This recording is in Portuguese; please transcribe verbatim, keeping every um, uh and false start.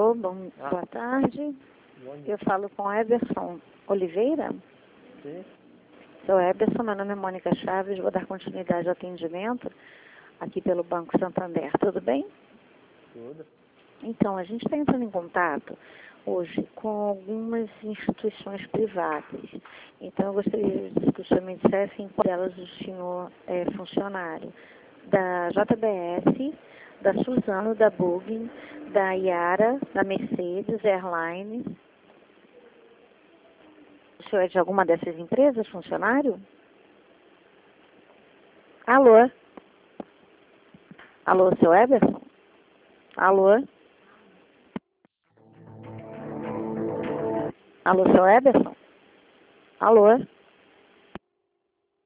Alô, bom, Ah. boa tarde. Bom dia. Eu falo com Eberson Oliveira. Sim. Sou Eberson, meu nome é Mônica Chaves, vou dar continuidade ao atendimento aqui pelo Banco Santander. Tudo bem? Tudo. Então, a gente está entrando em contato hoje com algumas instituições privadas. Então, eu gostaria que o senhor me dissesse em qual delas o senhor é funcionário. Da J B S, da Suzano, da Booking, da Iara, da Mercedes Airlines. O senhor é de alguma dessas empresas, funcionário? Alô? Alô, seu Eberson? Alô? Alô, seu Eberson? Alô?